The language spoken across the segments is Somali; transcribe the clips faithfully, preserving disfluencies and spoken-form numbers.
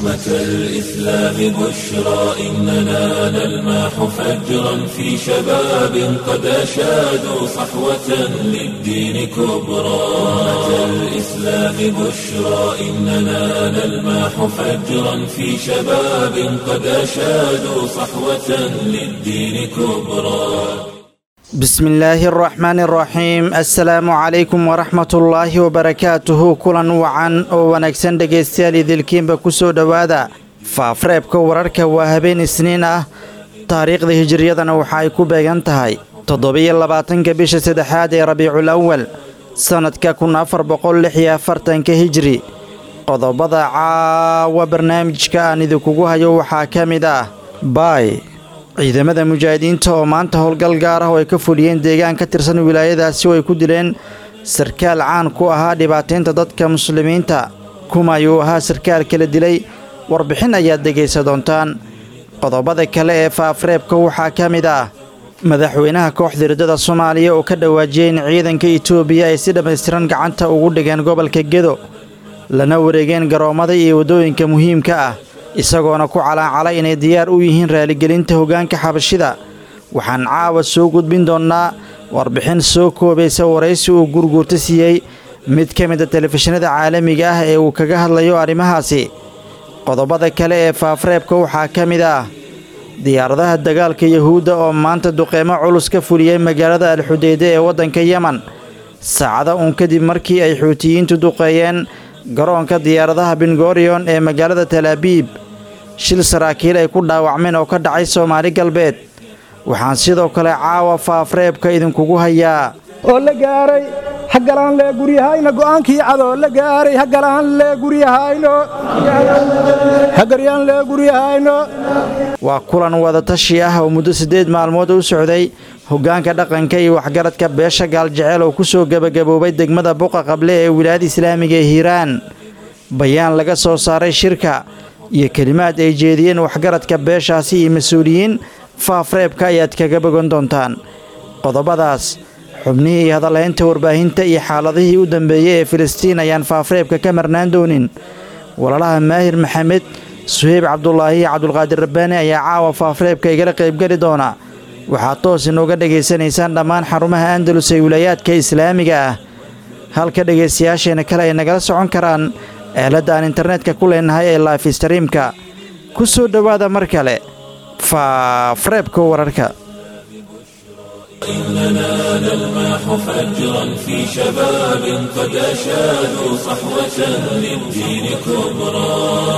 أمة الإسلام بشرى إننا نلمح فجرا في شباب قد أشادوا صحوة للدين كبرى أمة الإسلام بشرى إننا نلمح فجرا في شباب قد أشادوا صحوة للدين كبرى. بسم الله الرحمن الرحيم السلام عليكم ورحمة الله وبركاته كلن وعن ونكسن دقيستيالي ذلكين بكسو دوادا فافريبكو وراركا وهبين سنين تاريخ ذي هجرية وحايكو بيغانتهاي تضبي اللباتن كبيش سدحاد ربيع الأول سنة كاكون أفر بقول لحيا فرتن كهجري قضبضا عاو برنامج كان ذكوها يو حاكمدا باي ciidamada mujaahidiinta oo maanta howlgal gaar ah oo ay ka fuliyeen deegaan ka tirsan wilaayadaasi oo ay ku dileen sarkaal caan ku ahaa dhibaateynta dadka muslimiinta kuma ayuu ahaa sarkaal kala dilay warbixin ayaad dhegaysa doontaan qodobada kale ee faafreebka waxaa ka mid ah madaxweynaha kooxda riddada Soomaaliya oo ka dhawaajiyay in ciidanka Itoobiya ay si dhameystiran gacanta ugu dhigeen gobolka Gedo lana wareegeen garoomada iyo wadooyinka muhiimka ah isagoona ku calaacalay inay diyaar u yihiin raaligelinta hoggaanka xabashida waxaan caawa soo gudbin doonaa warbixin soo koobaysa waraysi uu gurguurta siiyey mid ka mid ah telefishinada caalamiga ah ee uu kaga hadlayo arrimahaasi qodobada kale ee faafreebka waxaa ka mid ah diyaaradaha dagaalka yahuudda oo maanta duqeymo culus ka fuliyey magaalada alxudeyde ee waddanka yemen saacada uun kadib markii ay xuutiyiintu duqeeyeen garoonka diyaaradaha bingorion ee magaalada Tel Aviv shil saraakiil ay ku dhaawacmeen oo ka dhacay Soomaali galbeed waxaan sidoo kale caawa faafreebka idinkugu hayaa oo la gaaray hagalaan le guriyahayna go'aankii cado la gaaray hagalaan le guriyahayno hagariyaan le guriyahayno waa kulan wada tashi ah oo muddo sideed maalmood u socday hoggaanka dhaqanka iyo waxgaradka beesha gaaljecel oo ku soo gabagaboobay degmada Buqa Qable ee wilaayada Islaamiga ee Hiiraan bayaan laga soo saaray shirka iyo kalimaad ay jeediyeen waxgaradka beeshaasi iyo mas'uuliyiin faafreebka ayaad kaga bogan doontaan qodobadaas xubnihii hadalaynta warbaahinta iyo xaaladihii u dambeeyay ee Filistiin ayaan faafreebka ka marnaan doonin walaalaha Maahir Maxamed Suhayb Cabdullaahi iyo Cabdulqaadir Rabbaani ayaa caawa faafreebka igala qayb gali doona waxaad toos inooga dhegaysanaysaan dhammaan xarumaha Andalus ee wilayaadka Islaamiga ah halka dhegaystayaasheena kale ay nagala socon karaan aaladda aan internetka ku leenahay ee live streamka ku soo dhawaada mar kale faafreebka wararka إننا نلمح فجرا في شباب قد أشادوا صحوة للدين كبرى.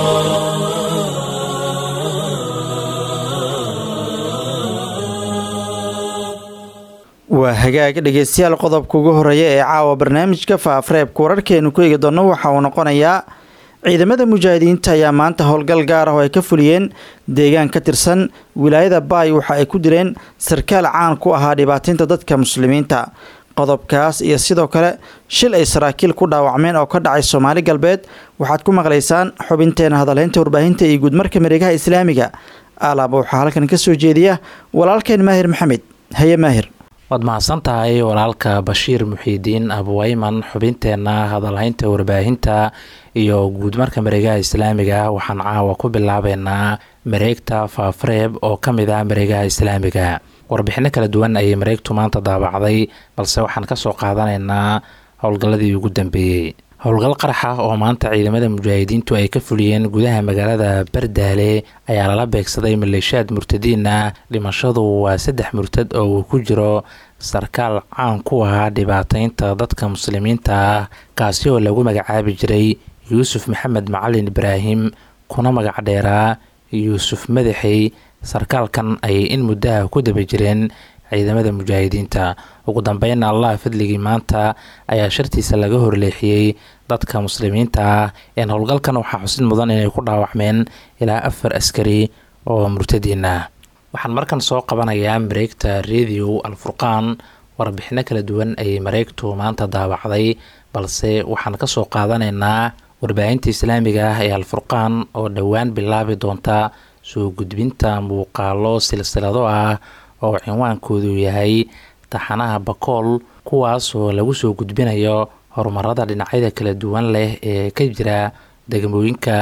waa hagaag dhegeystayaal qodobka ugu horeeya ee caawa barnaamijka faafreebka wararkeenu ku eegi doono waxa uu noqonayaa ciidamada mujaahidiinta ayaa maanta howlgal gaar ah oo ay ka fuliyeen deegaan ka tirsan wilaayada Baay waxa ay ku direen sarkaal caan ku ahaa dhibaateynta dadka muslimiinta qodobkaas iyo sidoo kale shil ay saraakiil ku dhaawacmeen oo ka dhacay Soomaali galbeed waxaad ku maqlaysaan xubinteena hadalaynta warbaahinta iyo guudmarka mareegaha Islaamiga alaaba waxa halkan ka soo jeediya walaalkeen Maahir Maxamed haye Maahir waad mahadsan tahay walaalka Bashiir Muxiidiin Abuwayman xubinteena hadalhaynta warbaahinta iyo guudmarka mareegaha Islaamiga waxaan caawa ku bilaabeynaa mareegta faafreeb oo ka mid ah mareegaha Islaamiga warbixino kala duwan ayay mareegtu maanta daabacday balse waxaan ka soo qaadanaynaa howlgalladii ugu dambeeyay howlgal qarax ah oo maanta ciidamada mujaahidiintu ay ka fuliyeen gudaha magaalada Bardaale ayaa lala beegsaday maleeshiyaad murtadiin ah dhimashadu waa saddex murtad oo uu ku jiro sarkaal caan ku ahaa dhibaateynta dadka muslimiinta ah kaasi oo lagu magacaabi jiray Yuusuf Maxamed Macalin Ibraahim kuna magac dheeraa Yuusuf Madaxi sarkaalkan ay in muddo ku daba jireen ciidamada mujaahidiinta ugu dambeyn Allah fadligii maanta ayaa shartiisa laga horleexiyay dadka muslimiinta ah in howlgalkan waxa xusid mudan inay ku dhaawacmeen ilaa afar askari oo murtadiin ah waxaan markan soo qabanayaa mareegta Radio Al-Furqaan warbixino kala duwan ay mareegtu maanta daabacday balse waxaan ka soo qaadanaynaa warbaahinta Islaamiga ah ee Al-Furqaan oo dhawaan bilaabi doonta soo gudbinta muuqaalo silsilado ah oo cinwaankoodu yahay taxanaha Bakool kuwaas oo lagu soo gudbinayo horumarada dhinacyada kala duwan leh ee ka jira degmooyinka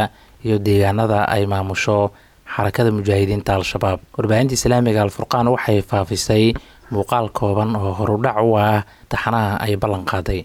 iyo deegaanada ay maamusho xarakada mujaahidiinta al-shabaab. warbaahinta islaamiga alfurqaan waxay faafisay muuqaal kooban oo horudhac u ah taxanaha ay ballan qaaday.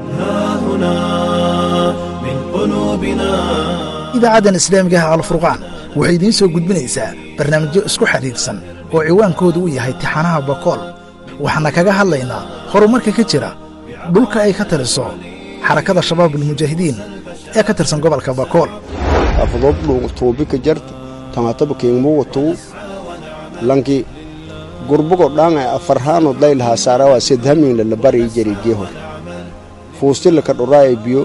idaacaddan islaamiga ah alfurqaan waxay idiin soo gudbinaysaa barnaamijyo isku xidhiidhsan oo ciwaankoodu u yahay tixanaha bakool. waxaana kaga hadlaynaa horumarka ka jira dhulka ay ka taliso xarakada shabaabulmujaahidiin ee ka tirsan gobolka bakool. afdobdhuutuubika jarta tamataba keengmuwatu lanki gurbugo dhaanga afarhaanod laylahaa saarawa sedhamiinla la bari jari geehor fuustila ka dhuraay biyo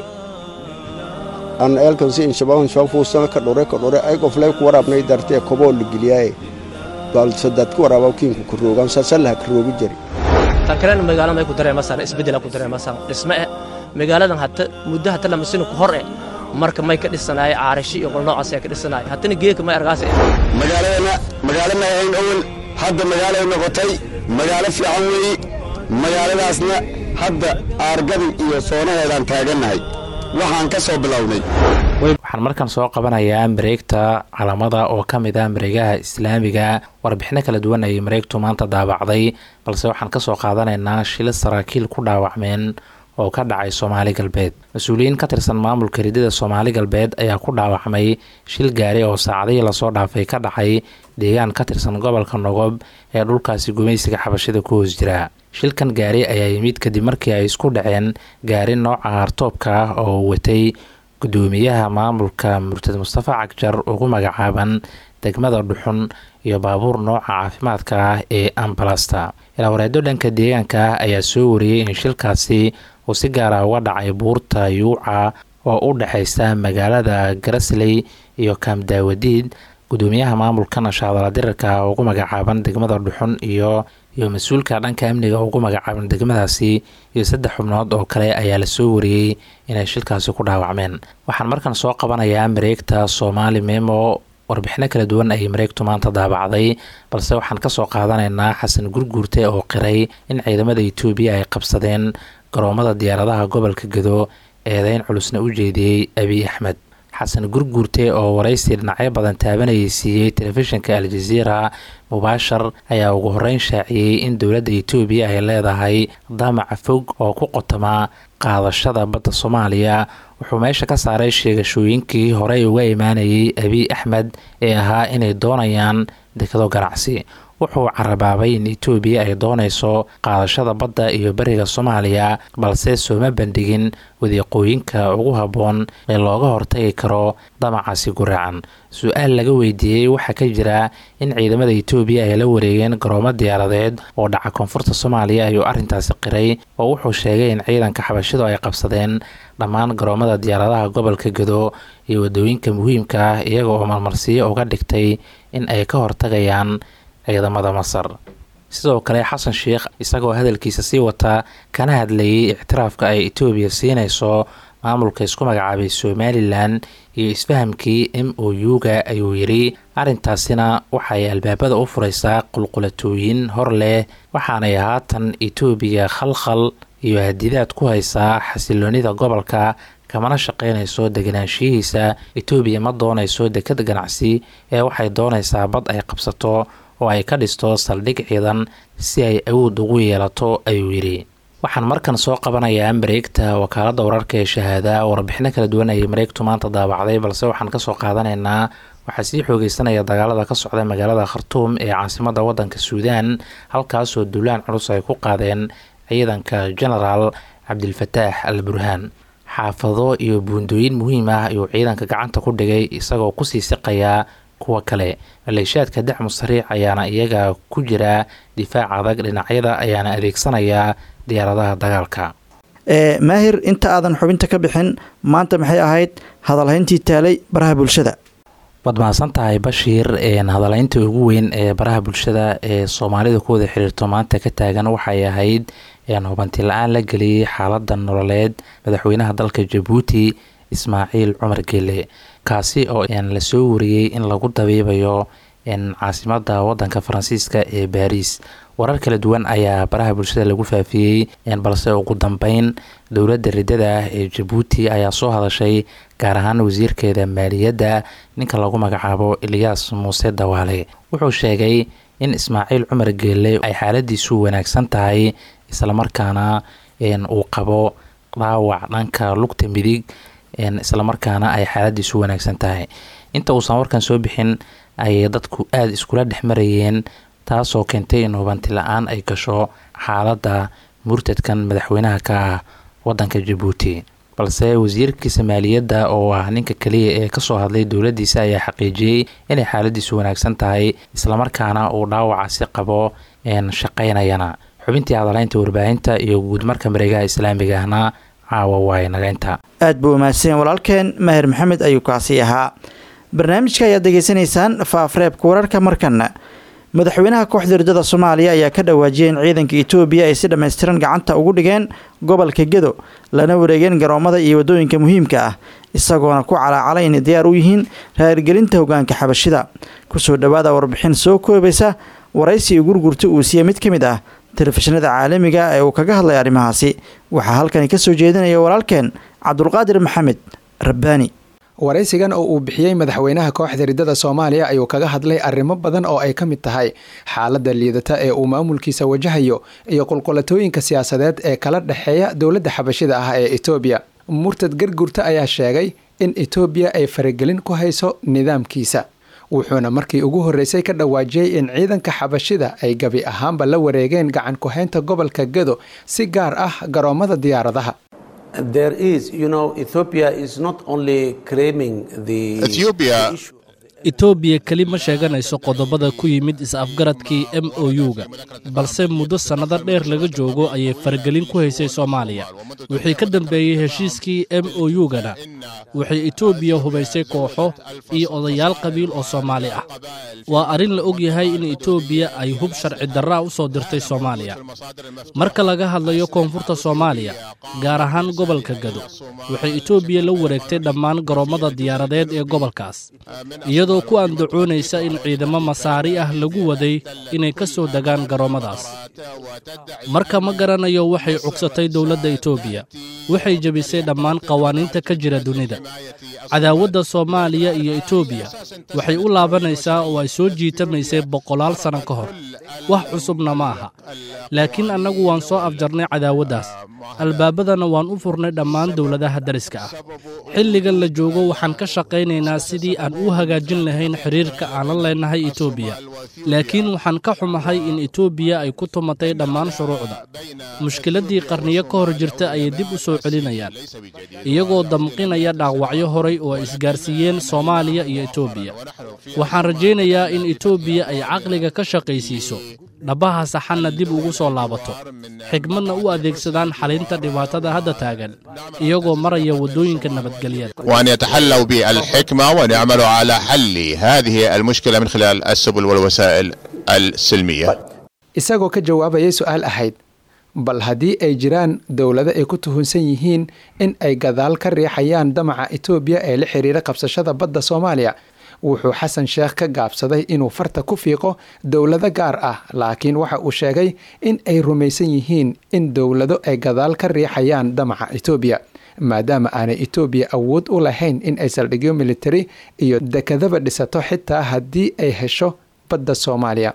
an elkan si inshabahan shab fuustana ka dhore ka dhore ay qoflay ku waraabnay dartee koboo la geliyay bal sadad ku waraabaw kiinku ku roogan saasalaha ka roogi jari tan kale magaalada ay ku dareemaysan isbedel ku dareemaysan dhisme magaaladan hatta muddo hatta lama sino ku hor ee marka may ka dhisanaay aarashi iyo qolnoocaas ay ka dhisanaay haddana geeka may argaas magaaladana magaalada ay awal hadda magaalada noqotay magaalo fiican weey magaaladaasna hadda aargadi iyo soonaheedan taaganahay waxaan ka soo bilownay. waxaan markan soo qabanayaa mareegta calamada oo ka mid ah mareegaha islaamiga. warbixino kala duwan ay mareegtu maanta daabacday, balse waxaan ka soo qaadanaynaa shil saraakiil ku dhaawacmeen oo ka dhacay Soomaali Galbeed. mas-uuliyiin ka tirsan maamulka ridada Soomaali Galbeed ayaa ku dhaawacmay shil gaari oo saacadihii lasoo dhaafay ka dhacay deegaan ka tirsan gobolka Nogob ee dhulkaasi gumaysiga xabashida ku hoos jira. shilkan gaari ayaa yimid kadib markii ay isku dhaceen gaari nooca hartoobka ah oo watay gudoomiyaha maamulka Murtad Mustafa Cagjar ugu magacaaban degmada Dhuxun iyo baabuur nooca caafimaadka ah ee ambulasta. ilaa wareeddo dhanka deegaanka ayaa soo wariyay in shilkaasi uu si gaar ah uga dhacay buurta Yuuca oo u dhaxaysa magaalada Garasley iyo Kaamdaawadiid. gudoomiyaha maamulka nashaadala dirarka ugu magacaaban degmada Dhuxun iyo iyo mas-uulka dhanka amniga ugu magacaaban degmadaasi iyo saddex xubnood oo kale ayaa la soo wariyay inay shilkaasi ku dhaawacmeen. waxaan markan soo qabanayaa mareegta Soomaali Memo. warbixino kala duwan ay mareegtu maanta daabacday, balse waxaan ka soo qaadanaynaa Xasan Gurguurte oo qiray in ciidamada Itoobiya ay qabsadeen garoomada diyaaradaha gobolka Gado eedayn culusna u jeediyey Abiy Axmed. xasan Gurguurte oo waraysi dhinacyo badan taabanayay siiyey telefishinka Al Jazeera mubaashar ayaa ugu horeyn shaaciyey in dowladda Itoobiya ay leedahay damac fog oo ku qotoma qaadashada badda Soomaaliya. wuxuu meesha ka saaray sheegashooyinkii horey uga imaanayay Abiy Axmed ee ahaa inay doonayaan dekado ganacsi. wuxuu carabaabay in Itoobiya ay doonayso qaadashada badda iyo bariga Soomaaliya, balse sooma bandhigin wadiiqooyinka ugu habboon ee looga hortagi karo damacaasi guraacan. su-aal laga weydiiyey waxaa ka jira in ciidamada Itoobiya ay la wareegeen garoomo diyaaradeed oo dhaca koonfurta Soomaaliya ayuu arrintaasi qiray oo wuxuu sheegay in ciidanka xabashidu ay qabsadeen dhammaan garoomada diyaaradaha gobolka Gado iyo wadooyinka muhiimka ah iyaga oo marmarsiyo uga dhigtay in ay ka hortagayaan ciidamada Masar. sidoo kale Xasan Sheekh isagoo hadalkiisa sii wata kana hadlayay ictiraafka ay Itoobiya siinayso maamulka isku magacaabay Somaliland iyo isfahamkii M O U-ga ayuu yiri arrintaasina waxay albaabada u furaysaa qulqulatooyin hor leh, waxaanay haatan Itoobiya khalkhal iyo hadidaad ku haysaa xasiloonida gobolka kamana shaqeynayso deganaanshihiisa. Itoobiya ma doonayso dekad ganacsi ee waxay doonaysaa bad ay qabsato oo ay ka dhisto saldhig ciidan si ay awood ugu yeelato ayuu yiri. waxaan markan soo qabanayaa mareegta wakaaladda wararka ee shahaada. warbixino kala duwan ayay mareegtu maanta daabacday, balse waxaan ka soo qaadanaynaa waxaa sii xoogeysanaya dagaalada ka socda magaalada Khartoum ee caasimadda waddanka Suudaan, halkaasoo duulaan culus ay ku qaadeen ciidanka Genaraal Cabdilfataax al-Burhaan. xaafado iyo buundooyin muhiim ah ayuu ciidanka gacanta ku dhigay isagoo kusii siqaya kuwa kale. maleeshiyaadka dacmu sariic ayaana iyaga ku jira difaac adag, dhinacyada ayaana adeegsanaya diyaaradaha dagaalka. ee maahir inta aadan xubinta ka bixin maanta maxay ahayd hadalhayntii taalay baraha bulshada? waad mahadsan tahay Bashiir. hadalhaynta ugu weyn ee baraha bulshada ee Soomaalida ku wada xiriirto maanta ka taagan waxay ahayd hubanti la-aan la geliyey xaaladda nololeed madaxweynaha dalka Jabuuti Ismaaciil Cumar Geele, kaasi oo la soo wariyey in lagu dabiibayo caasimadda waddanka Faransiiska ee Paris. warar kala duwan ayaa baraha bulshada lagu faafiyey, balse ugu dambeyn dowladda ridada ah ee Jabuuti ayaa soo hadashay gaar ahaan wasiirkeeda maaliyadda ninka lagu magacaabo Ilyas Muuse Dawaale. Wuxuu sheegay in Ismaaciil Cumar Geelle ay xaaladiisu wanaagsan tahay isla markaana uu qabo dhaawac dhanka lugta midig isla markaana ay xaaladiisu wanaagsan tahay. Inta uusan warkan soo bixin ay dadku aad iskula dhexmarayeen, taasoo keentay in hubanti la'aan ay gasho xaaladda murtadkan madaxweynaha ka ah wadanka Djibouti. balse wasiirkiisa maaliyadda oo ah ninka kaliya ee ka soo hadlay dowladdiisa ayaa xaqiijiyay inay xaaladiisu wanaagsan tahay isla markaana uu dhaawacaasi qabo een shaqaynayana. xubintii hadalaynta warbaahinta iyo guud marka mareegaha islaamiga ahna caawa waay nagaynta. aad buu mahadsan walaalkeen Mahir Maxamed ayuu kaasi ahaa. barnaamijka ayaad degeysanaysaan faafreebka wararka markana. madaxweynaha kooxda ridada Soomaaliya ayaa ka dhawaajiyay in ciidanka Itoobiya ay si dhameystiran gacanta ugu dhigeen gobolka Gedo lana wareegeen garoomada iyo wadooyinka muhiimka ah isagoona ku calaacalay in diyaar u yihiin raargelinta hogaanka xabashida. ku soo dhawaada warbixin soo koobaysa waraysi gurgurta uu siiyay mid kamid ah telefishinada caalamiga ee uu kaga hadlay arrimahaasi. waxaa halkan ka soo jeedinaya walaalkeen Cabdulqaadir Maxamed Rabbaani. waraysigan oo uu bixiyay madaxweynaha kooxda ridada Soomaaliya ayuu kaga hadlay arrimo badan oo ay ka mid tahay xaaladda liidata ee uu maamulkiisa wajahayo iyo qulqulatooyinka siyaasadeed ee kala dhaxeeya dowladda xabashida ah ee Itoobiya. Murtad Gargurta ayaa sheegay in Itoobiya ay faragelin ku hayso nidaamkiisa, wuxuuna markii ugu horeysay ka dhawaajiyay in ciidanka xabashida ay gabi ahaanba la wareegeen gacan ku haynta gobolka Gedo si gaar ah garoomada diyaaradaha. There is, you know, Ethiopia is not only claiming the Ethiopia Ethiopia kalima sheeganayso qodobada ku yimid is-afgaradkii M O U-ga, balse muddo sanado dheer laga joogo ayay faragelin ku haysay Soomaaliya. wixii ka dambeeyay heshiiskii M O U-gana waxay Ethiopia hubaysay kooxo iyo odayaal qabiil oo Soomaali ah. waa arin la og yahay in Ethiopia ay hub sharci darra u soo dirtay Soomaaliya. marka laga hadlayo koonfurta Soomaaliya, gaar ahaan gobolka Gedo, waxay Ethiopia la wareegtay dhammaan garoomada diyaaradeed ee gobolkaas, iyadoo ku andacoonaysa in ciidamo masaari ah lagu waday inay ka soo dagaan garoomadaas. marka ma garanayo waxay cugsatay dowladda Ethiopia. waxay jabisay dhammaan qawaaniinta ka jira dunida. cadaawadda Soomaaliya iyo Ethiopia waxay u laabanaysaa oo ay soo jiitamaysay boqolaal sano ka hor. wax cusubna ma aha, laakiin annagu waan soo afjarnay cadaawaddaas, albaabadana waan u furnay dhammaan dowladaha dariska ah. xilligan la joogo waxaan ka shaqaynaynaa sidii aan u hagaajin lahayn xiriirka aan la leenahay Ethiopia, laakiin waxaan ka xumahay in Ethiopia ay ku tumatay dhammaan shuruucda. mushkiladii qarniyo ka hor jirta ayay dib u soo celinayaan, iyagoo damqinaya dhaawacyo horay oo ay isgaarsiiyeen Soomaaliya iyo Ethiopia. waxaan rajaynayaa in Ethiopia ay caqliga ka shaqaysiiso, dhabaha saxanna dib ugu soo laabato, xigmadna u adeegsadaan xalinta dhibaatada hadda taagan, iyagoo maraya wadooyinka nabadgelyada. وأن يتحلوا بالحكمة ونعملوا على حل هذه المشكلة من خلال السبل والوسائل السلمية. isagoo ka jawaabayay su'aal ahayd bal haddii ay jiraan dowlado ay ku tuhunsan yihiin in ay gadaal ka riixayaan damaca Ethiopia ee la xiriira qabsashada badda Soomaaliya, wuxuu Xasan Sheekh ka gaabsaday inuu farta ku fiiqo dowlado gaar ah, laakiin waxa uu sheegay in ay rumaysan yihiin in dowlado ay gadaal ka riixayaan damaca Ethiopia, maadaama aanay Ethiopia awood u lahayn in ay saldhigyo military iyo dekadaba dhisato xitaa haddii ay hesho badda Soomaaliya.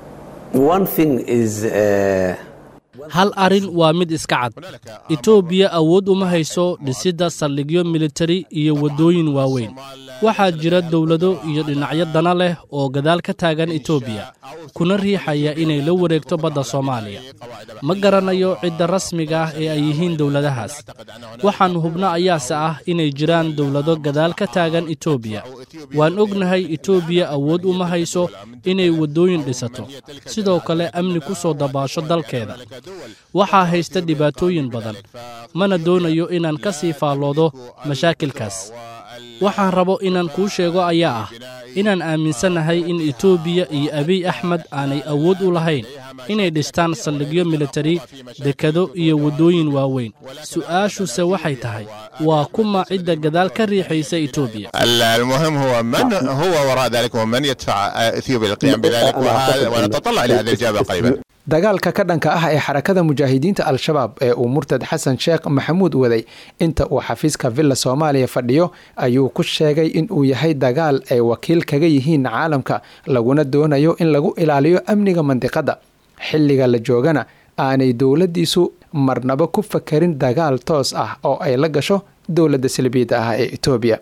one thing is uh, hal arin waa mid iska cad. Ethiopia awood uma hayso dhisidda saldhigyo military iyo wadooyin waaweyn. waxaa jira dowlado iyo dhinacyo dana leh oo gadaal ka taagan Ethiopia, kuna riixaya inay la wareegto badda Soomaaliya. ma garanayo cidda rasmiga ah ee ay yihiin dowladahaas. waxaan hubna ayaase ah inay jiraan dowlado gadaal ka taagan Ethiopia. waan ognahay Ethiopia awood uma hayso inay wadooyin dhisato, sidoo kale amni ku soo dabaasho dalkeeda. waxaa haysta dhibaatooyin badan, mana doonayo inaan ka sii faalloodo mashaakilkaas. waxaan rabo inaan kuu sheego ayaa ah inaan aaminsanahay in Ethiopia iyo Abiy Ahmed aanay awood u lahayn inay dhistaan saldhigyo military, dekado iyo wadooyin waaweyn. su'aashuse waxay tahay waa kuma cidda gadaal ka riixaysa Ethiopia. المهم هو من هو وراء ذلك ومن يدفع إثيوبيا للقيام بذلك، ونتطلع إلى هذه الإجابة قريبا. dagaalka ka dhanka ah ee xarakada mujaahidiinta al-shabaab ee uu murtad xasan sheekh maxamuud waday inta uu xafiiska villa soomaaliya fadhiyo ayuu ku sheegay in uu yahay dagaal ay wakiil kaga yihiin caalamka laguna doonayo in lagu ilaaliyo amniga mandiqadda xilliga la joogana aanay dowladdiisu marnaba ku fakarin dagaal toos ah oo ay la gasho dowladda salbiidda ah ee Itoobiya.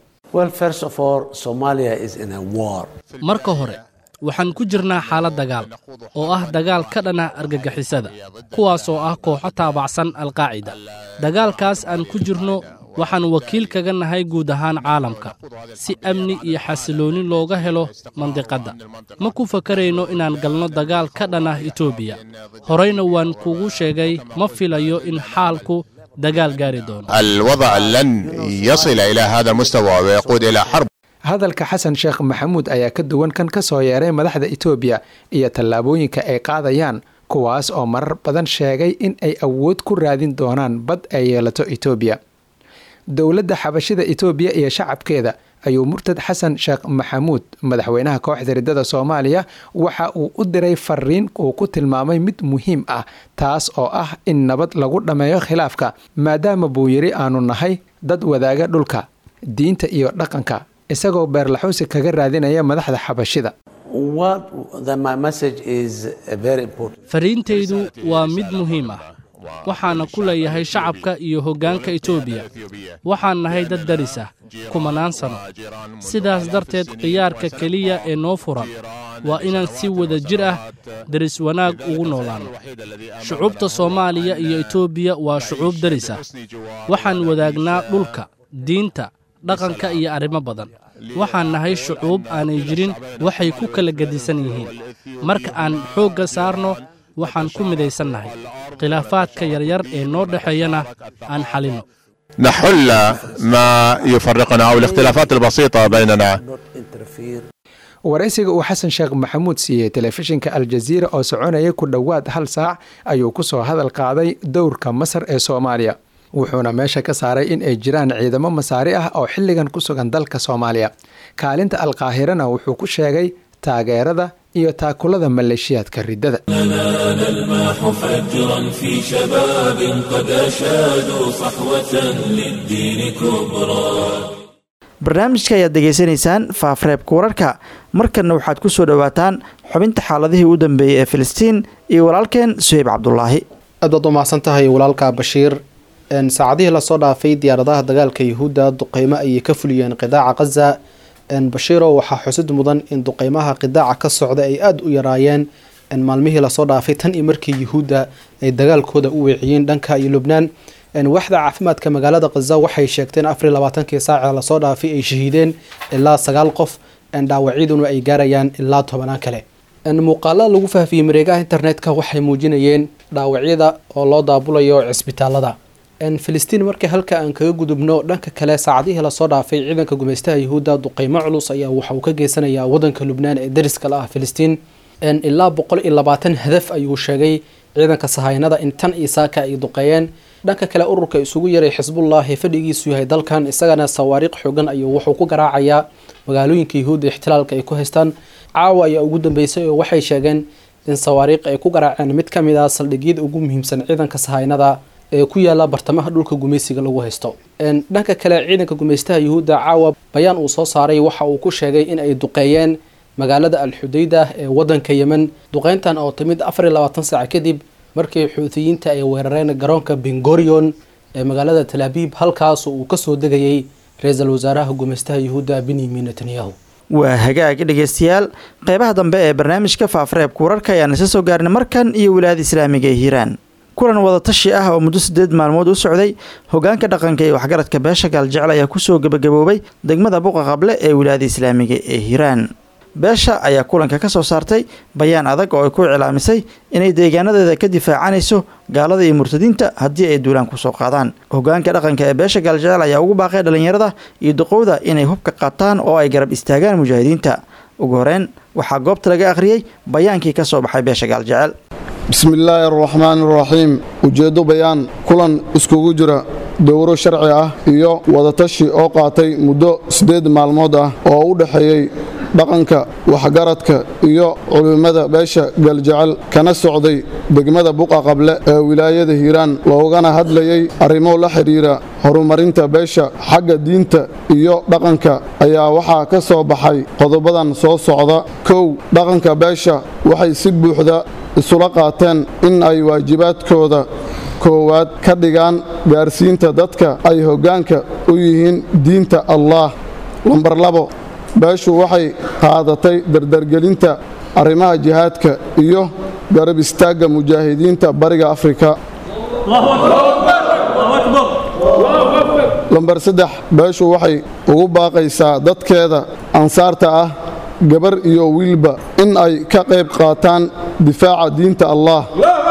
marka hore waxaan ku jirnaa xaalad dagaal oo ah dagaal ka dhana argagixisada kuwaas oo ah kooxo taabacsan alqaacida dagaalkaas aan ku jirno waxaan wakiil kaga nahay guud ahaan caalamka si amni iyo xasilooni looga helo mandiqadda ma ku fakarayno inaan galno dagaal ka dhana Itoobiya horeyna waan kugu sheegay ma filayo in xaalku dagaal gaari doono الوضع لن يصل إلى هذا المستوى ويقود إلى حرب. hadalka xasan sheekh maxamuud ayaa ka duwan kan ka soo yeeray madaxda Itoobiya iyo tallaabooyinka ay qaadayaan kuwaas oo marar badan sheegay in ay awood ku raadin doonaan bad ay yeelato Itoobiya. dowladda xabashida Itoobiya iyo shacabkeeda ayuu murtad xasan sheekh maxamuud madaxweynaha kooxda riddada Soomaaliya waxa uu u diray fariin uu ku tilmaamay mid muhiim ah taas oo ah in nabad lagu dhameeyo khilaafka maadaama buu yiri aanu nahay dad wadaaga dhulka diinta iyo dhaqanka isagoo beerlaxuusi kaga raadinaya madaxda xabashida. fariintaydu waa mid muhiim ah waxaana ku leeyahay shacabka iyo hoggaanka Itoobiya waxaan nahay dad daris ah kumanaan sano sidaas darteed khiyaarka kaliya ee noo furan waa inaan si wada jir ah daris wanaag ugu noolaano shucuubta Soomaaliya iyo Itoobiya waa shucuub daris ah waxaan wadaagnaa dhulka diinta dhaqanka iyo arrimo badan waxaan nahay shucuub aanay jirin waxay ku kala gadisan yihiin marka aan xoogga saarno waxaan ku midaysannahay khilaafaadka yaryar ee noo dhaxeeyana aan xalino نحل ما يفرقنا أو الاختلافات البسيطة بيننا. waraysiga uu xasan sheekh maxamuud siiyey telefishinka aljaziira oo soconaya ku dhowaad hal saac ayuu ku soo hadal qaaday dowrka masar ee Soomaaliya wuxuuna meesha ka saaray in ay jiraan ciidamo masaari ah oo xilligan ku sugan dalka Soomaaliya kaalinta alqaahirana wuxuu ku sheegay taageerada iyo taakulada maleeshiyaadka riddada. barnaamijka ayaad degeysanaysaan faafareebka wararka markanna waxaad ku soo dhowaataan xubinta xaaladihii u dambeeyey ee Filistiin iyo walaalkeen Suhayb Cabdullaahi. aad baad u mahadsan tahay walaalka Bashiir. saacadihii lasoo dhaafay diyaaradaha dagaalka Yuhuudda duqeymo ayay ka fuliyeen qidaaca Gaza. Bashiiro waxaa xusid mudan in duqeymaha qidaaca ka socda ay aad u yaraayeen maalmihii lasoo dhaafay tan iyo markii Yuhuudda ay dagaalkooda u weeciyeen dhanka iyo Lubnaan. waxda caafimaadka magaalada Gaza waxay sheegteen afar iyo labaatan saac lasoo dhaafay ay shahiideen ilaa sagaal qof dhaawacyaduna ay gaarayaan ilaa toban kale. muuqaalo lagu faafiyay mareegaha internetka waxay muujinayeen dhaawacyada oo loo daabulayo cisbitaalada. Filistiin markii halka aan kaga gudubno dhanka kale saacadihii lasoo dhaafay ciidanka gumeystaha Yuhuudda duqeymo culus ayaa waxa uu ka geysanayaa wadanka Lubnaan ee dariska la ah Filistiin. ilaa boqol iyo labaatan hadaf ayuu sheegay ciidanka sahaynada in tan iyo saaka ay duqeeyeen. dhanka kale ururka isugu yaray Xisbullah ee fadhigiisu yahay dalkan isagana sawaariq xooggan ayuu wuxuu ku garaacayaa magaalooyinka Yuhuudda ixtilaalka ay ku haystaan. caawa ayaa ugu dambeysay oo waxay sheegeen in sawaariq ay ku garaaceen mid ka mid ah saldhigyada ugu muhiimsan ciidanka sahaynada ee ku yaala bartamaha dhulka gumeysiga lagu haysto. dhanka kale ciidanka gumeystaha Yuhuudda caawa bayaan uu soo saaray waxa uu ku sheegay in ay duqeeyeen magaalada Al-Xudayda ee wadanka Yemen. duqeyntan oo timid afar iyo labaatan saac kadib markii xuutiyiinta ay weerareen garoonka Ben Gurion ee magaalada Tel Aviv halkaas uu ka soo degayay ra'iisul wasaaraha gumeystaha Yuhuudda Benjamin Netanyahu. waa hagaag dhegeystayaal qeybaha dambe ee barnaamijka faafareebka wararka ayaan isa soo gaarnay markan iyo wilaayada islaamiga ee Hiiraan. kulan wada tashi ah oo muddo sideed maalmood u socday hoggaanka dhaqanka iyo waxgaradka beesha Gaaljecel ayaa ku soo gabagaboobay degmada Buqa Qable ee wilaayada islaamiga ee Hiiraan. beesha ayaa kulanka ka soo saartay bayaan adag oo ay ku cilaamisay inay deegaanadeeda ka difaacanayso gaalada iyo murtadiinta haddii ay duulaan ku soo qaadaan. hoggaanka dhaqanka ee beesha Gaaljecel ayaa ugu baaqay dhalinyarada iyo duqowda inay hubka qaataan oo ay garab istaagaan mujaahidiinta. ugu horeen waxaa goobta laga akhriyay bayaankii ka soo baxay beesha Gaaljecel. بسم الله الرحمن الرحيم ujeedo bayaan kulan iskugu jira dowro sharci ah iyo wada tashi oo qaatay muddo sideed maalmood ah oo u dhaxeeyay dhaqanka waxgaradka iyo culimmada beesha galjecel kana socday degmada buqa qable ee wilaayada hiiraan loogana hadlayay arrimo la xidhiira horumarinta beesha xagga diinta iyo dhaqanka ayaa waxaa ka soo baxay qodobadan soo socda. kow dhaqanka beesha waxay si buuxda isula qaateen in ay waajibaadkooda koowaad ka dhigaan gaarsiinta dadka ay hoggaanka u yihiin diinta allah. lambar labo beeshu waxay qaadatay dardargelinta arrimaha jihaadka iyo garab istaagga mujaahidiinta bariga afrika. lambar saddex beeshu waxay ugu baaqaysaa dadkeeda ansaarta ah gabar iyo wiilba in ay ka qayb qaataan difaaca diinta allah.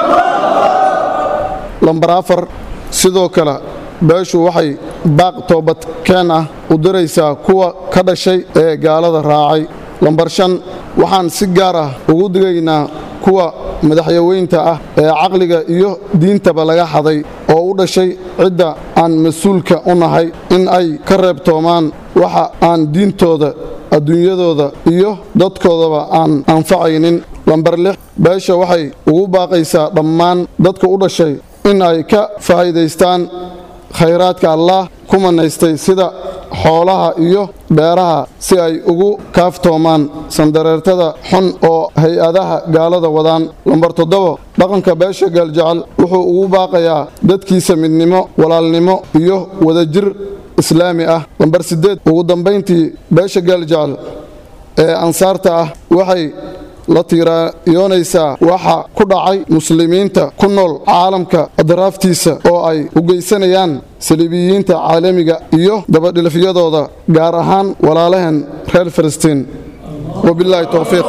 lambar afar sidoo kale beeshu waxay baaq toobadkeen ah u diraysaa kuwa ka dhashay ee gaalada raacay. lambar shan waxaan si gaar ah ugu digaynaa kuwa madaxyaweynta ah ee caqliga iyo diintaba laga xaday oo u dhashay cidda aan mas-uulka u nahay in ay ka reebtoomaan waxa aan diintooda adduunyadooda iyo dadkoodaba aan anfacaynin. lambar lix beesha waxay ugu baaqaysaa dhammaan dadka u dhashay in ay ka faa'iidaystaan khayraadka allah ku manaystay sida xoolaha iyo beeraha si ay ugu kaaftoomaan sandareertada xun oo hay-adaha gaalada wadaan. lambar toddobo dhaqanka beesha galjecel wuxuu ugu baaqayaa dadkiisa midnimo walaalnimo iyo wadajir islaami ah. lambar siddeed ugu dambayntii beesha galjecel ee ansaarta ah waxay la tiirayoonaysaa waxa ku dhacay muslimiinta ku nool caalamka adraaftiisa oo ay u geysanayaan saliibiyiinta caalamiga iyo dabadhilifyadooda gaar ahaan walaalaheen reer falastiin. wabilaahi towfiiq.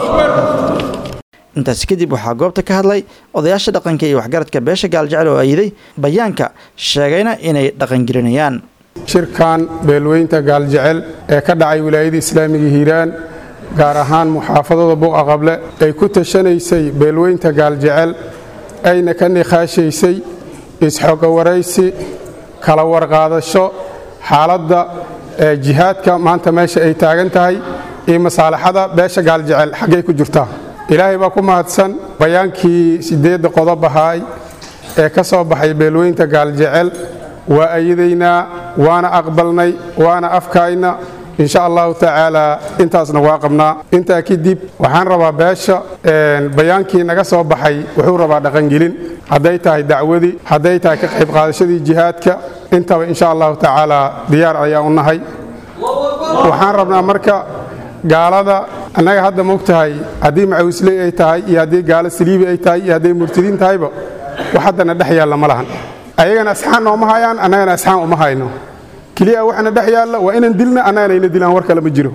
intaasi kadib waxaa goobta ka hadlay odayaasha dhaqanka iyo waxgaradka beesha gaaljecel oo ayiday bayaanka sheegayna inay dhaqangelinayaan shirkan beelweynta gaaljecel ee ka dhacay wilaayada islaamiga hiiraan gaar ahaan muxaafadada buqa qable ay ku tashanaysay beelweynta gaaljecel ayna ka niqaashaysay isxogawaraysi kala warqaadasho xaaladda ee jihaadka maanta meesha ay taagan tahay iyo masaalaxada beesha gaaljecel xaggay ku jirtaa. ilaahay baa ku mahadsan bayaankii sideedda qodob ahaay ee ka soo baxay beelweynta gaaljecel waa ayadaynaa waana aqbalnay waana afkaayna insha allahu tacaala intaasna waa qabnaa. intaa kadib waxaan rabaa beesha bayaankii naga soo baxay wuxuu rabaa dhaqangelin hadday tahay dacwadii hadday tahay ka qayb qaadashadii jihaadka intaba insha allahu tacaala diyaar ayaan u nahay. waxaan rabnaa marka gaalada annaga hadda mogtahay haddii macawisley ay tahay iyo haddii gaalo saliibi ay tahay iyo hadday murtadiin tahayba wax haddana dhex yaalla ma lahan. ayagana asxaan nooma hayaan annagana asxaan uma hayno. keliya waxana dhex yaalla waa inaan dilna annagana ina dilaan war kale ma jiro.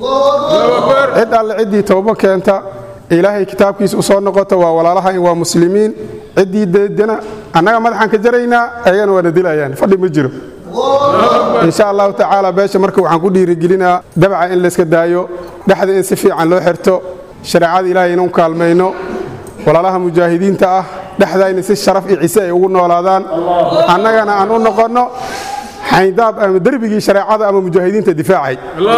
cid alle ciddii toobo keenta ilaahay kitaabkiisa u soo noqota waa walaalaha waa muslimiin. ciddii deedana annaga madaxaan ka jaraynaa ayagana waana dilayaan fadhi ma jiro. insha allahu tacaala beesha marka waxaan ku dhiirigelinaa dabca in layska daayo dhexda in si fiican loo xirto shareecada ilaahay inuu kaalmayno walaalaha mujaahidiinta ah dhexda in si sharaf iyo ciise ay ugu noolaadaan annagana aan u noqonno xayndaab ama darbigii shareecada ama mujaahidiinta difaacay.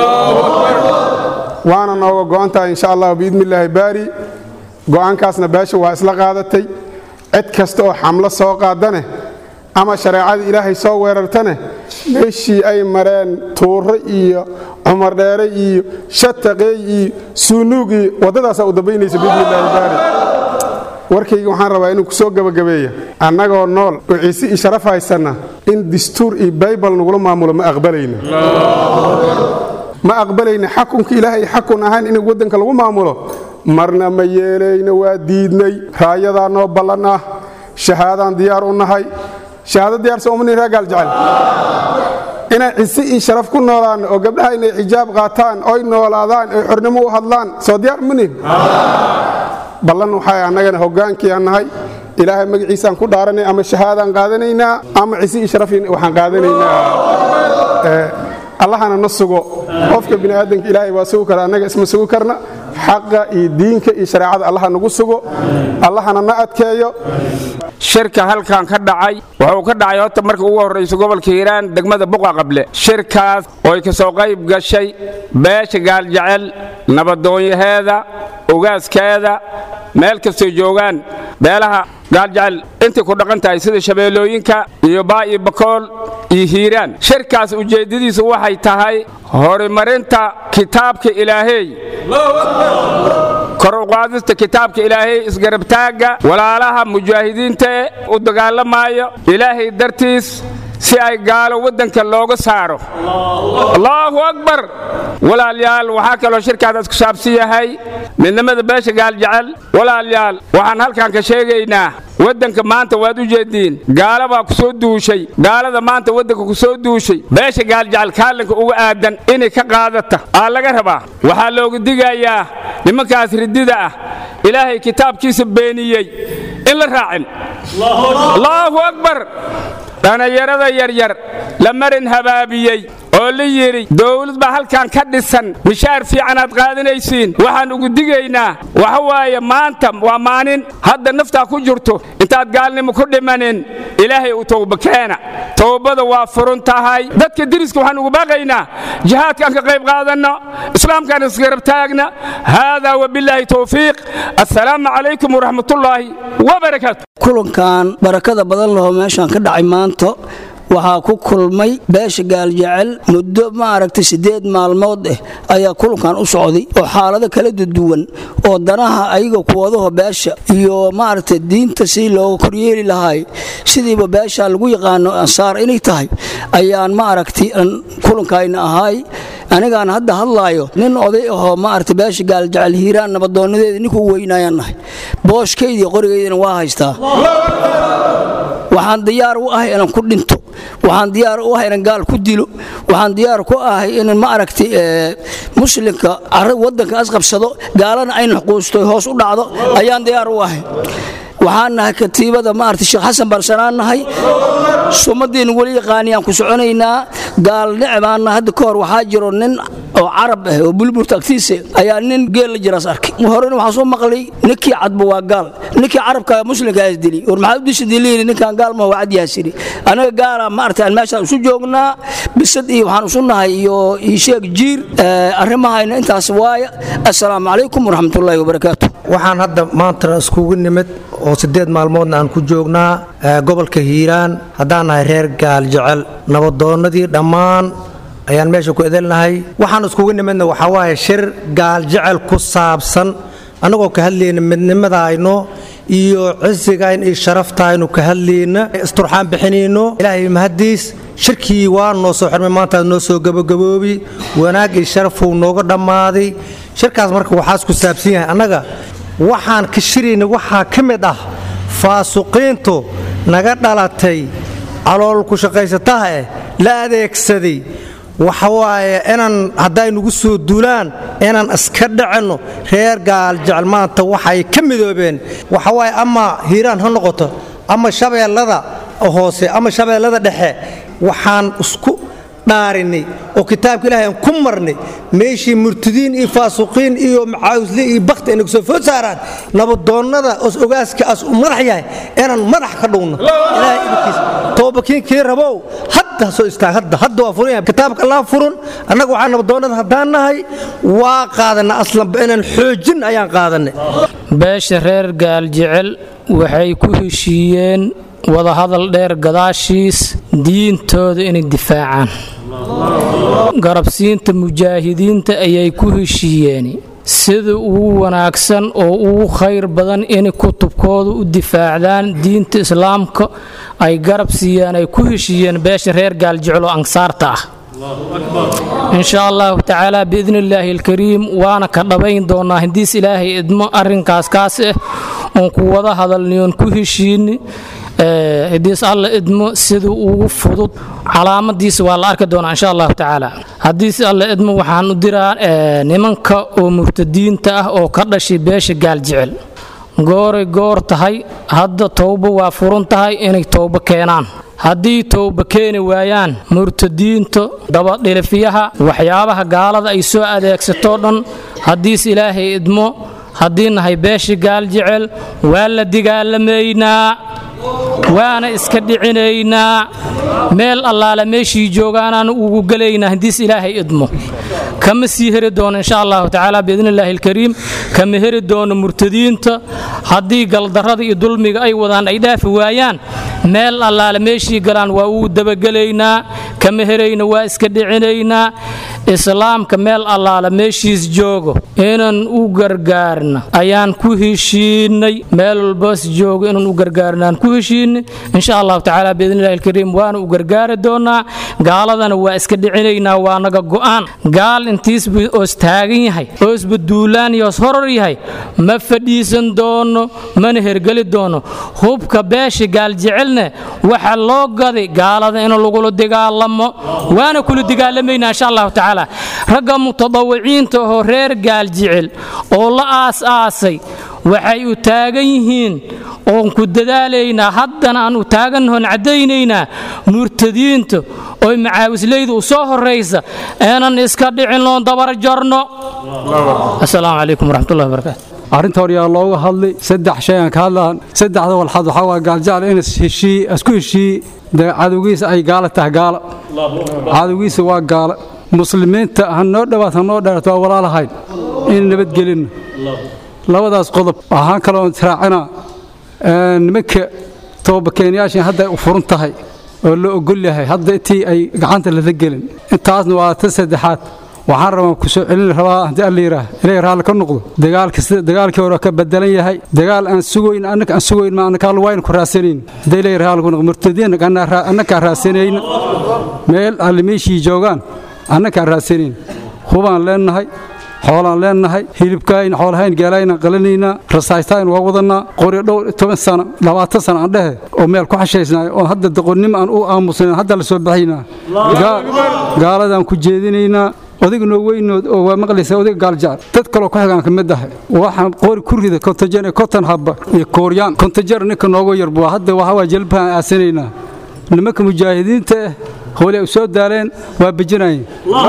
waana nooga go'antahay insha allah biidnillaahi baari go'aankaasna beesha waa isla qaadatay. cid kasta oo xamlo soo qaadane ama shareecada ilaahay soo weerartane meeshii ay mareen tuuro iyo cumar dheere iyo shataqeey iyo suunuug iyo waddadaasaa u dambaynaysa biidnillaahi baari. warkayga waxaan rabaa inuu ku soo gabagabeeya annagoo nool oo ciise iyo sharaf haysanna in dastuur iyo baybal nagula maamulo ma aqbalayno. ma aqbalayno xakunka ilaahay xakun ahaan in waddanka lagu maamulo marna ma yeelayno waa diidnay. raayadaa noo ballan ah shahaadaan diyaar u nahay. shahaado diyaarsa umani raa gaaljecel inay ciise iyo sharaf ku noolaan oo gabdhaha inay xijaab qaataan oy noolaadaan oy xornimo u hadlaan soo diyaar manin. ballan waxay annagana hoggaankii aan nahay ilaahay magaciisaan ku dhaaranay ama shahaadaan qaadanaynaa ama ciise iyo sharaf waxaan qaadanaynaa allahana na sugo qofka bini aadanka ilaahay waa sugu kara annaga isma sugu karna xaqa iyo diinka iyo shareecada allaha nagu sugo allahana na adkeeyo shirka halkan ka dhacay wuxuu ka dhacay horta markii ugu horreysay gobolka Hiiraan degmada Buqa Qable shirkaas oo ay ka soo qayb gashay beesha Gaaljecel nabadoonyaheeda ugaaskeeda meel kasta joogaan beelaha Gaaljecel intii ku dhaqan tahay sida shabeelooyinka iyo baa iyo bakool iyo Hiiraan shirkaas ujeedadiisu waxay tahay horumarinta kitaabka Ilaahay kor u qaadista kitaabka Ilaahay isgarabtaaga walaalaha mujaahidiinta u dagaalamayo Ilaahay dartiis si ay gaalo wadanka looga saaro Allahu akbar walaalyaal waxa kale oo shirkadaas ku saabsan yahay midnimada beesha Gaaljecel walaalyaal waxaan halkan ka sheegaynaa wadanka maanta waad u jeediin gaalo baa ku soo duushay gaalada maanta wadanka ku soo duushay beesha Gaaljecel kaalinka uga aadan inay ka qaadata aa laga rabaa waxa looga digayaa nimankaas ridida ah Ilaahay kitaabkiisa beeniyay in la raacin Allahu akbar dana yarada yar yar la marin habaabiyay oo la yiri dawlad ba halkan ka dhisan mishaar fiican aad qaadanaysiin waxaan ugu digaynaa waxa waaye maanta waa maanin hadda nafta ku jirto intaad gaalnimo ku dhimanin Ilaahay uu tooba keena toobada waa furun tahay dadka diriska waxaan ugu baaqaynaa jihaadkan ka qayb qaadano islaamkan isgarab taagna hada wa billahi tawfiiq assalaamu alaykum wa rahmatullahi wa barakatuh kulankan barakada badan loo meeshan ka dhacay maanta waxaa ku kulmay beesha Gaaljecel muddo ma aragtay sideed maalmood ah ayaa kulankan u socday oo xaalado kala duwan oo danaha ayaga kuwadaha beesha iyo ma aragtay diinta si loo koryeeli lahaay sidiiba beesha lagu yaqaan ansaar inay tahay ayaan ma aragtay kulankaayna ahay anigaan hadda hadlaayo nin oday ah ma aragtay beesha Gaaljecel Hiiraan nabadoonadeeda ninku weynaayanahay booshkeedii qorigeedina waa haystaa waxaan diyaar u ahay inaan ku dhinto waxaan diyaar u ahay inaan gaal ku dilo waxaan diyaar ku ahay inaan ma aragtay muslimka arag wadanka asqabsado gaalana ay xuquusto hoos u dhacdo ayaan diyaar u ahay waxaan nahay katiibada ma aragtay Sheekh Xasan Barsanaan nahay sumadeen wali yaqaaniyaan ku soconaynaa gaal nicmaana hadda ka hor waxaa jiro nin oo carab ah oo bulbul tagtiise ayaa nin geel jiras arkay horena waxa soo maqlay ninkii cadba waa gaal ninkii carabka muslimka ay dilay oo maxaa u dishay dilay ninkan gaal ma wacad yaasiri anaga gaala ma aragtay meesha isu joognaa bisad iyo waxaan isu nahay iyo ii sheeg jiir arrimahayna intaas waaya assalaamu alaykum wa rahmatullahi wa barakaatuh waxaan hadda maanta iskugu nimid oo sideed maalmoodna aan ku joognaa gobolka Hiiraan hadaan nahay reer Gaaljecel nabadoonadii dhammaan ayaan meesha ku edelnahay waxaan iskugu nimidna waxa waaye shir Gaaljecel ku saabsan anagoo ka hadlayna midnimadayno iyo cisigayn iyo sharaftayno ka hadlayna isturxaan bixinayno Ilaahay mahadiis shirkii waa noo soo xirmay maanta noo soo gabagaboobi wanaag iyo sharaf uu nooga dhamaaday shirkaas marka waxaas ku saabsan yahay anaga waxaan ka shirayna waxa ka mid ah faasuqiintu naga dhalatay calool ku shaqaysataha eh la adeegsaday waxa waaye inaan haday nagu soo duulaan inaan iska dhacno reer Gaaljecel maanta waxay ka midoobeen waxa waaye ama Hiiraan ha noqoto ama shabeellada hoose ama shabeellada dhexe waxaan isku dhaarinay oo kitaabka Ilaahay ku marnay meeshii murtadiin iyo faasuqiin iyo macaawisli iyo baqti inay soo food saaraan nabadoonada oo ogaaska as u madax yahay inaan madax ka dhowno Ilaahay ibkiis toobakeen kii rabow hadda soo istaag hadda hadda waa furan kitaabka Allah furun anaga waxaan nabadoonada hadaan nahay waa qaadana aslan inaan xoojin ayaan qaadanay beesha reer Gaaljecel waxay ku heshiiyeen wada hadal dheer gadaashiis diintooda inay difaacaan garabsiinta mujaahidiinta ayay ku heshiiyeen sida ugu wanaagsan oo ugu khayr badan in kutubkooda u difaacdaan diinta islaamka ay garab siiyaan ay ku heshiiyeen beesha reer Gaaljecel oo ansaarta ah إن شاء الله تعالى بإذن الله الكريم وأنا كدبين دونا هنديس إلهي إدم أرين كاس كاسه ونقوضه هذا النيون كوهشين هديس الله إدم سدو وفضط علامة ديس والله أركدونا إن شاء الله تعالى هديس الله إدم وحان نديرا نمنك ومرتدين تاه أو كردشي بيش Gaaljecel goori goor tahay hadda tooba waa furan tahay inay tooba keenaan haddii towba keeni waayaan murtadiinta dabadhilifiyaha waxyaabaha gaalada ay soo adeegsatoo dhan haddiis ilaahay idmo haddii nahay beeshi gaal jecel waa la dagaalamaynaa waana iska dhicinaynaa meel allaale meeshii joogaanaan ugu gelaynaa haddiis ilaahay idmo kama sii heri doono insha allahu tacaala biidni illaahi alkariim kama heri doono murtadiinta haddii galdarrada iyo dulmiga ay wadaan ay dhaafi waayaan meel allaale meeshii galaan waa ugu dabagelaynaa kama herayna waa iska dhicinaynaa islaamka meel allaale meeshiis joogo inaan u gargaarna ayaan ku heshiinay meel walbaas joogo inaan u gargaarnaan ku heshiinay insha allahu tacaala biidni illaahi alkariim waana u gargaari doonaa gaaladana waa iska dhicinaynaa waa naga go'aan gaal intiisba oos taagan yahay oosba duulaan iyo oos horor yahay ma fadhiisan doono mana hergeli doono hubka beesha gaal jecelne waxa loo gaday gaalada in lagula dagaalamo waana kula dagaalamaynaa insha allahu tacaala ragga mutadawiciinta oo reer gaal jecel oo la aas-aasay waxay u taagan yihiin oon ku dadaalaynaa haddana aan u taagannahoon caddaynaynaa murtadiinta oy macaawislayda u soo horraysa aanan iska dhicin loon dabar jarno assalaamu calaykum waraxmatullahi wabarakaatu arrinta hore yaa looga hadlay saddex shay aan ka hadlaan saddexda walxad waxaa waa gaaljacal in heshii isku heshii cadowgiisa ay gaala tahay gaala cadowgiisa waa gaala muslimiinta ha noo dhowaad ha noo dheerato waa walaalahayn in nabadgelinno labadaas qodob waxaan kaloo israacinaa nimanka toobakeenyaashan hadda ay u furan tahay oo la ogol yahay hadda intii ay gacanta lala gelin intaasna waa ta saddexaad waxaan rabaa ku soo celin rabaa haddii alla yidhaah ilaahay raalli ka noqdo dagaalka sida dagaalkii hore ka bedelan yahay dagaal aan sugoyn annaka aan sugoyn ma annaka waynu ku raasanayn haddii ilaahay raalli ka noqdo murtadiin annaka raasanayn meel alle meeshii joogaan annaka raasanayn hubaan leenahay xoolaan leenahay hilibkaayn xoolahayn gaalayn qalanaynaa rasaaytaan waa wadanaa qori dhow toban sano labaatan sano aan dhehe oo meel ku xashaysnaa oo hadda doqonnimo aan u aamusnayn hadda la soo baxaynaa gaaladaan ku jeedinaynaa odayga noo weynood oo waa maqlaysa odayga gaaljaar dad kaloo ku xigaan ka mid ah waxaan qori ku rida kontajar ee konton habba iyo kooryaan kontajar ninka nooga yarbu hadda waxa waa jalbaan aasanaynaa nimanka mujaahidiinta ah howle ay soo daaleen waa bijinayeen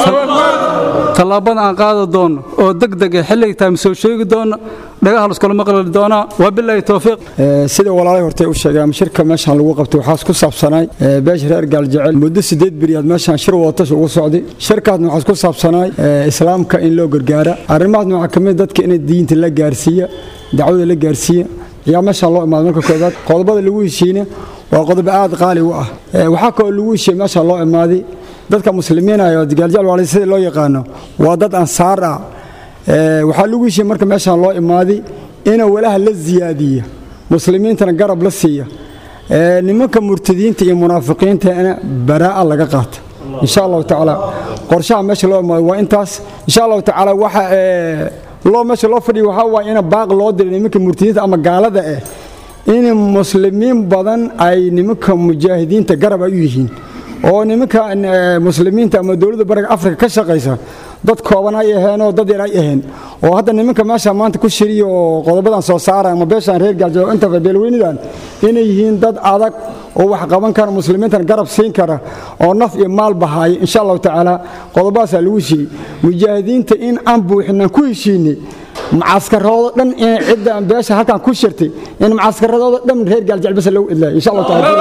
tallaabada aan qaadi doono oo degdeg ah xilliga taam soo sheegi doono dhagaha la iskala maqli doonaa waa billahi tawfiiq sida walaalay hortay u sheegay shirka meeshan lagu qabtay waxaas ku saabsanay beesh reer gaal jecel muddo sideed beriyaad meeshan shir wadatas ugu socday shirkaasna waxaas ku saabsanay islaamka in loo gargaara arrimahaasna waxaa kamid dadka in diinta la gaarsiiyo dacwada la gaarsiiyo yaa meeshan loo imaado marka koobaad qodobada lagu heshiina waa qodob aad qaali u ah waxaa kaloo lagu heshiiyey meeshan loo imaaday dadka muslimiina oo gaaljaal waalay sida loo yaqaano waa dad ansaar ah waxaa lagu heshiiyey marka meeshan loo imaaday in walaha la ziyaadiyo muslimiintana garab la siiyo nimanka murtadiinta iyo munaafiqiinta baraa laga qaato insha Allah taala qorshaha meesha loo imaaday waa intaas insha Allah taala waxa loo meesha loo fadhiyo waxa waa in baaq loo diray nimanka murtadiinta ama gaalada ah in muslimiin badan ay nimanka mujaahidiinta garab ay u yihiin oo nimanka muslimiinta ama dawladda bariga Afrika ka shaqeysa dad kooban ay aheen oo dad yar ay aheen oo hadda nimanka meesha maanta ku shiriyo qodobadan soo saaray ama beeshan reer galjo inta beelweynidan inay yihiin dad adag oo wax qaban kara muslimiintan garab siin kara oo naf iyo maal bahay insha Allah taala qodobaas lagu shii mujaahidiinta in aan buuxinaan ku heshiinay معسكرات دم إن عدة بيش هكذا كشرتي إن معسكرات دم رجال جعل بس لو إلا إن شاء الله تعالى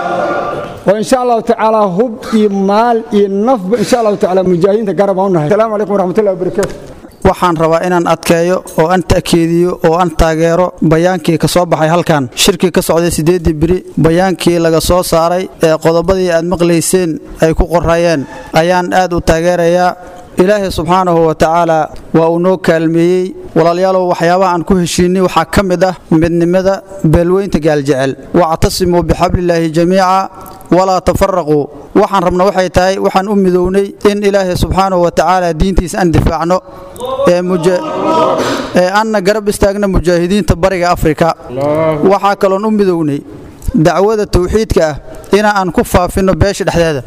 وإن شاء الله تعالى هب مال النف إن شاء الله تعالى مجاهدين تقربون السلام عليكم ورحمة الله وبركاته waxaan rabaa inaan adkeeyo oo aan taakiidiyo oo aan taageero bayaankii ka soo baxay halkan shirkii ka socday sideedii biri bayaankii laga soo saaray ee qodobadii aad maqlayseen ay ku qorayeen ayaan aad u taageerayaa ilaahay subxaanahu wa ta'ala waa uu noo kaalmeeyay walaalayaal waxyaabaha aan ku heshiinay waxa kamid ah midnimada beelweynta gaal jecel wa'tasimu bihablillahi jamii'a wala tafarraqu waxaan rabnaa waxay tahay waxaan u midownay in ilaahay subxaanahu wa ta'ala diintiisa aan difaacno ee muja ee aan garab istaagna mujaahidiinta bariga Afrika waxa kaloon u midownay dacwada tawxiidka ah ina aan ku faafino beesha dhexdeeda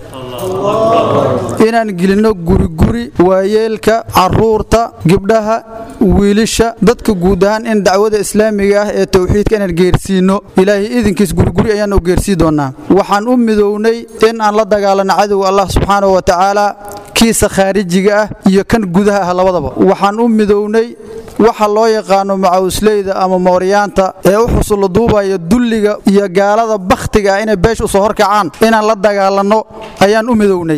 inaan gelino guri guri waayeelka caruurta gabdhaha wiilasha dadka guud ahaan in dacwada islaamiga ah ee tawxiidka inaan geersiino ilaahay idinkiis guri guri ayaan u geersii doonaa waxaan u midownay in aan la dagaalano cadowga Allah subxaanahu wa ta'ala kiisa khaarijiga ah iyo kan gudaha ah labadaba waxaan u midownay waxa loo yaqaano macawsleyda ama mooriyaanta ee u xusul duubaya dulliga iyo gaalada bakhtiga inay beesh u soo horkacaan inaan la dagaalano ayaan u midownay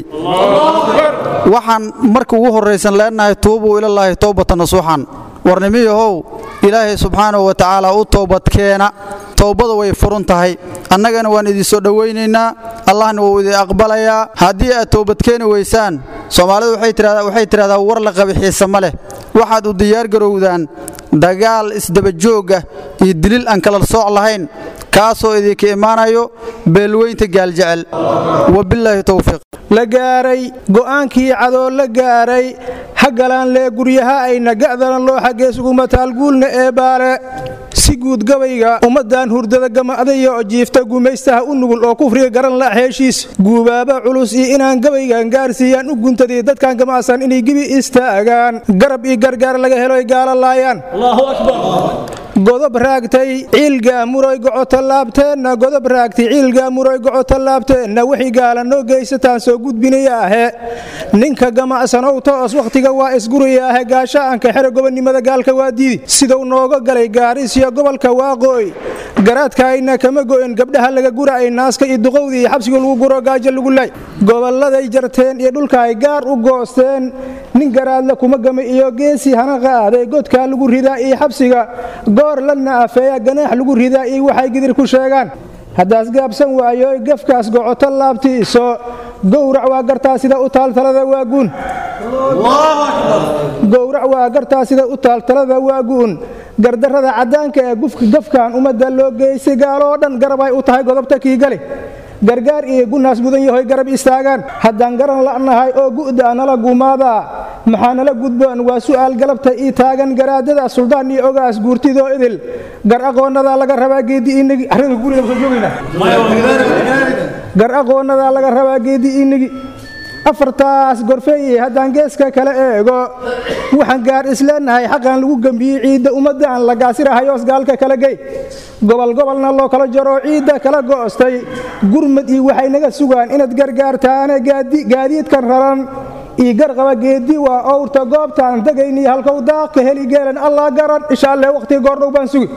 waxaan marka ugu horeysan leenahay tuubu ilaahay toobatan nasuuxan warnimiyahow ilaahay subxaanahu wa ta'ala u toobad keena toobada way furun tahay annagana waan idin soo dhaweynaynaa allahna wuu idin aqbalayaa haddii aad toobad keeni weysaan Soomaalidu waxay tiraahdaa waxay tiraahdaa war la qabixiisa ma leh waxaad u diyaar garowdaan dagaal isdaba joog ah iyo dilil aan kala sooc lahayn kaasoo idinka imaanayo beelweynta gaaljecel wabillahi tawfiiq la gaaray go'aankii cadoo la gaaray hagalaan lee guryaha ayna ga'dalan loo xageesugu mataalguulna ee baale si guud gabayga ummadan hurdada gamacday oo jiifta gumaystaha u nugul oo kufriga garan la heeshiis guubaaba culus iyo inaan gabaygan gaarsiiyaan u guntaday dadkan gamacsan inay gibi istaagaan garab iyo gargaar laga helo ay gaala laayaan Allahu akbar godob raagtay ciilga muroy go'ota laabteena godob raagtay ciilga muroy go'ota laabteena wixii gaala noo geysataan soo gudbinayaahe ninka gamacsan oo toos waqtiga waa isguriyaahe gaashaanka xero gobonimada gaalka waa diidi sidoo nooga galay gaaris iyo gobolka waaqooy garaadkaayna kama go'in gabdhaha laga guraay naaska iyo duqowdii xabsiga lagu guro gaajo lagu lay goboladay jarteen iyo dhulka ay gaar u goosteen nin garaadla kuma gamay iyo geesi hana qaaday godka lagu ridaa iyo xabsiga goor la naafeeya ganaax lagu ridaa iyo waxay gidir ku sheegaan haddaas gaabsan waayo gafkaas go'ota laabtiiso gowrac waa gartaa sida u taaltalada waaguun Allahu akbar gowrac waa gartaa sida u taaltalada waaguun gardarrada cadaanka ee gufka gafkan umada loo geysay gaalo dhan garab ay u tahay godobta kii gali gargaar iyo gunaas mudan yahay garab istaagaan haddaan garan la'nahay oo gu'da nala gumaada maxaa nala gudboon waa su'aal galabta ii taagan garaadada suldaan iyo ogaas guurtidoo idil gar aqoonada laga rabaa geedi inagi arrinka guriga soo joogayna gar aqoonada laga rabaa geedi inagi afartaas gorfeeyay haddaan geeska kala eego waxaan gaar isleenahay xaqan lagu gambiyey ciidda ummadda aan la gaasirahay hoos gaalka kala gey gobol gobolna loo kala jaro ciidda kala goostay gurmad iyo waxay naga sugaan inaad gargaartaane gaadiidkan raran ii garqaba geedi waa owrta goobtaan degayniyo halkow daaqka heli geelan allah garan insha allah waqti goordhow baan sugi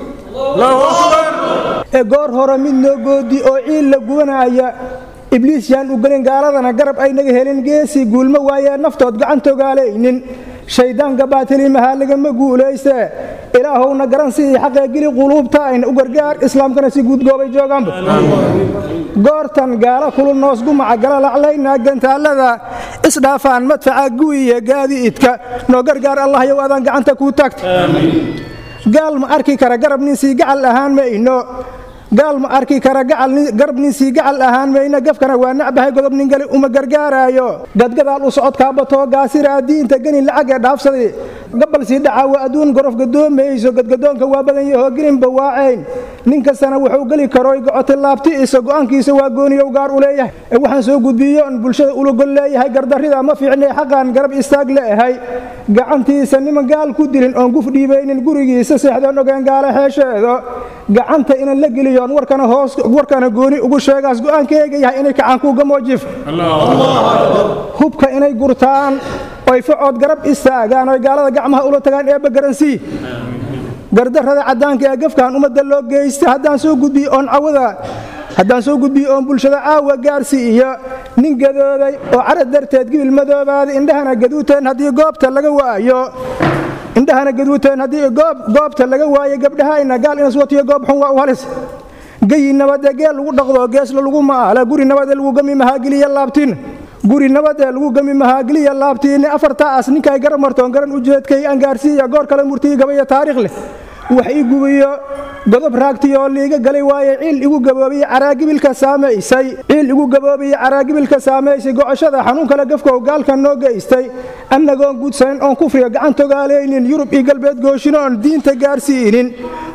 ee goor hore mid noo goodi oo ciil la gubanaya ibliis yaan u galin gaaladana garab ay naga helin geesi guulma waaye naftood gacanto gaalaynin shaydaanka baatilimaha lagama guulayste ilaahowna garan si xaqee geli quluubta ayna u gargaar islaamkana si guud goobay joogaanba goortan gaala kulu noos gumaca gala laclayna gantaalada isdhaafaan madfaca guwiya gaadiidka noo gargaar allah yow adaan gacanta kuu taagta gaal ma arki kara garab nin sii gacal ahaan mayno gaal ma arki kara gacal garab nin sii gacal ahaan mayna gafkana waa nacbahay godob nin gali uma gargaaraayo gadgadaal u socodkaa batoo gaasiraa diinta gani lacag ee dhaafsaday gabal sii dhacaa waa adduun gorof gadoomayso gadgadoonka waa badan yahoo gelinba waacayn nin kastana wuxuu geli karoy gocota laabtiisa go'aankiisa waa gooniyow gaar u leeyahay ee waxaan soo gudbiyo on bulshada ula gol leeyahay gardarrida ma fiicnay xaqan garab istaag leeyahay gacantiisa niman gaal ku dilin oon guf dhiibaynin gurigiisa seexdoon ogeen gaala xeesheedo gacanta inaan la geliyoon warkana hoos warkana gooni ugu sheegaas go'aankeyga yahay inay kacaan kuuga moojif hubka inay gurtaan oy facod garab istaagaan oy gaalada gacmaha ula tagaan eebba garansii gardarrada cadaanka ee gafkan ummadda loo geysta haddaan soo gudbiyo oon cawada haddaan soo gudbiyo oon bulshada caawa gaarsiiyo nin gadooday oo carad darteed gibil madoobaaday indhahana gaduuteen haddii goobta laga waayo indhahana gaduuteen haddii goobta laga waayo gabdhahayna gaal inas watiyo goob xun waa u halis gayi nabadee geel lagu dhaqdo geesla lagu maala guri nabadee lagu gami mahaagiliya laabtiin guri nabadee lagu gami mahaagiliya laabtiin afartaas ninkay garab martoon garan ujeedkay aan gaarsiiya goor kale murtiyi gabaya taariikh leh wax ii gubiyo godob raagtiyoo liiga galay waaye ciil igu gaboobiye caraagibilka saamaysay ciil igu gaboobiye caraagibilka saamaysay gocoshada xanuun kale gafkow gaalka noo geystay annagoon gudsanin oon kufriga gacantoogaalaynin yurub iyo galbeed gooshino oon diinta gaarsiinin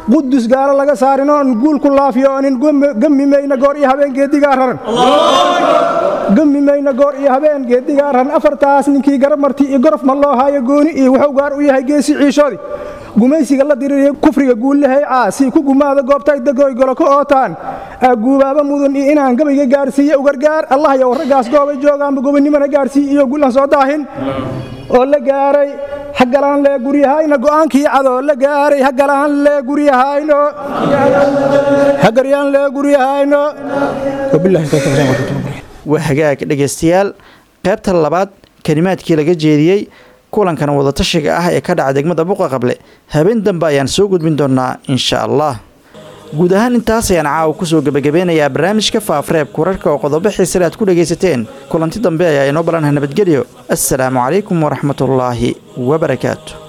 qudus gaalo laga saarin oon guul ku laafiyo oonin gammi mayna goor iyo habeen geedigaa raran gammi mayna goor iyo habeen geedigaa raran afartaas ninkii garab marti iyo gorof ma loo haayo gooni iyo wuxuu gaar u yahay geesi ciishoodii gumaysiga la diririya kufriga guullahay caasi ku gumaada goobtay dagoy golo ka ootaan guubaaba mudan iyo inaan gabayga gaarsiiye u gargaar allah yow raggaas goobay joogaanba gobonimana gaarsiiye iyo guulan soo daahin oo la gaaray hagalaan lee guryahayna go'aankii cadoo la gaaray hagalaan lee guryahayno hagaryaan lee guryahayno waa hagaag dhegaystayaal qaybta labaad kalimaadkii laga jeediyey kulankan wadatashiga ah ee ka dhaca degmada buqa qable habeen dambe ayaan soo gudbin doonaa insha allah guud ahaan intaas ayaan caawa kusoo gebagabeynayaa barnaamijka faafareebka wararka oo qodobo xiisale aad ku dhegaysateen kulanti dambe ayaa inoo balanaha nabadgelyo assalaamu calaykum waraxmatullaahi wabarakaatu